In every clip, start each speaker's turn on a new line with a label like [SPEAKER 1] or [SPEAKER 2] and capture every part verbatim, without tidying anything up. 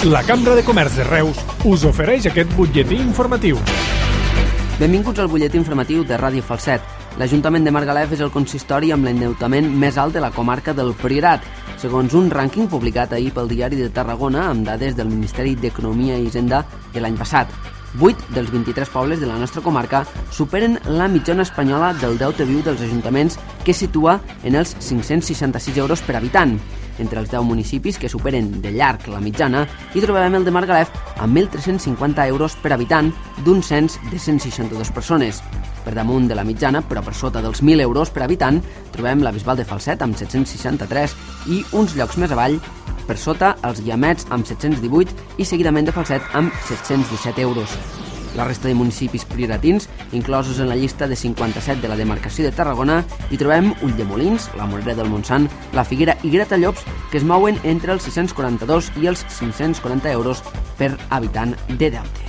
[SPEAKER 1] La Cambra de Comerç de Reus us ofereix aquest butlletí informatiu.
[SPEAKER 2] Benvinguts al butlletí informatiu de Ràdio Falset. L'Ajuntament de Margalef és el consistori amb l'endeutament més alt de la comarca del Priorat, segons un rànquing publicat ahir pel Diari de Tarragona amb dades del Ministeri d'Economia i Hisenda de l'any passat. vuit dels vint-i-tres pobles de la nostra comarca superen la mitjana espanyola del deute viu dels ajuntaments, que situa en els cinc-cents seixanta-sis euros per habitant. Entre els deu municipis que superen de llarg la mitjana hi trobem el de Margalef amb mil tres-cents cinquanta euros per habitant d'un cens de cent seixanta-dues persones. Per damunt de la mitjana, però per sota dels mil euros per habitant, trobem la Bisbal de Falset amb set-cents seixanta-tres i uns llocs més avall, per sota els Guiamets amb set-cents divuit i seguidament de Falset amb set-cents disset euros. La resta de municipis prioratins, inclosos en la llista de cinquanta-set de la demarcació de Tarragona, hi trobem Ulldemolins, la Morera del Montsant, la Figuera i Gratallops, que es mouen entre els sis-cents quaranta-dos i els cinc-cents quaranta euros per habitant de deute.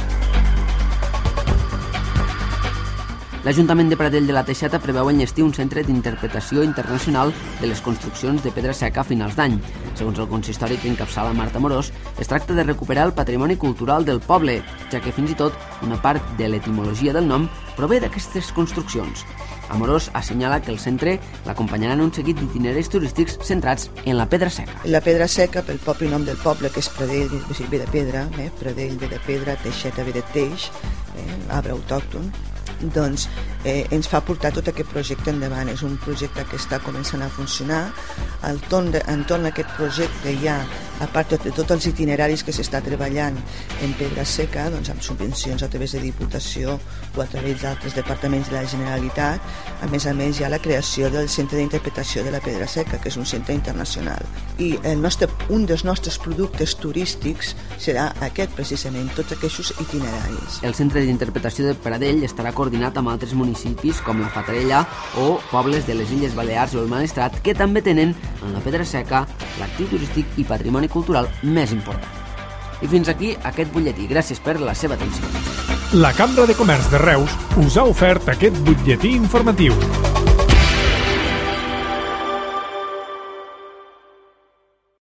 [SPEAKER 2] L'Ajuntament de Pradell de la Teixeta preveu enllestir un centre d'interpretació internacional de les construccions de pedra seca a finals d'any. Segons el consistori que encapçala Marta Morós, es tracta de recuperar el patrimoni cultural del poble, ja que fins i tot una part de l'etimologia del nom prové d'aquestes construccions. Amorós assenyala que el centre l'acompanyaran un seguit d'itineraris turístics centrats en la pedra seca.
[SPEAKER 3] La pedra seca, pel propi nom del poble, que és Pradell, ve de pedra, eh? Pradell ve de pedra, Teixeta ve de teix, eh? arbre autòcton, doncs eh, ens fa portar tot aquest projecte endavant. És un projecte que està començant a funcionar. Al torn de, entorn d'aquest projecte hi ha, a part de tots els itineraris que s'està treballant en pedra seca, doncs amb subvencions a través de Diputació o a través d'altres departaments de la Generalitat. A més a més hi ha la creació del Centre d'Interpretació de la Pedra Seca, que és un centre internacional. I el nostre, un dels nostres productes turístics serà aquest, precisament, tots aquests itineraris.
[SPEAKER 2] El Centre d'Interpretació de Pradell estarà coordinat amb altres municipis com la Fatarella o pobles de les Illes Balears o el Maestrat, que també tenen en la pedra seca l'actiu turístic i patrimoni cultural més important. I fins aquí aquest butlletí. Gràcies per la seva atenció.
[SPEAKER 1] La Cambra de Comerç de Reus us ha ofert aquest butlletí informatiu.